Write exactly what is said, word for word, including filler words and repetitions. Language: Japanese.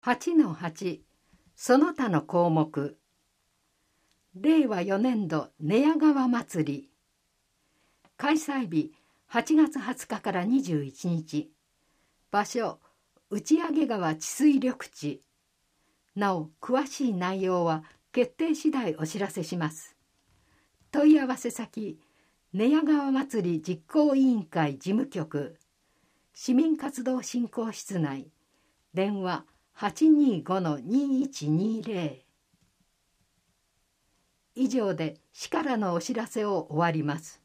はちのはち その他の項目。れいわよねんど寝屋川祭り。開催日はちがつはつかからにじゅういちにち。場所打上川治水緑地。なお詳しい内容は決定次第お知らせします。問い合わせ先寝屋川祭り実行委員会事務局市民活動振興室内電話 はちにーごのにーいちにーぜろ。以上で市からのお知らせを終わります。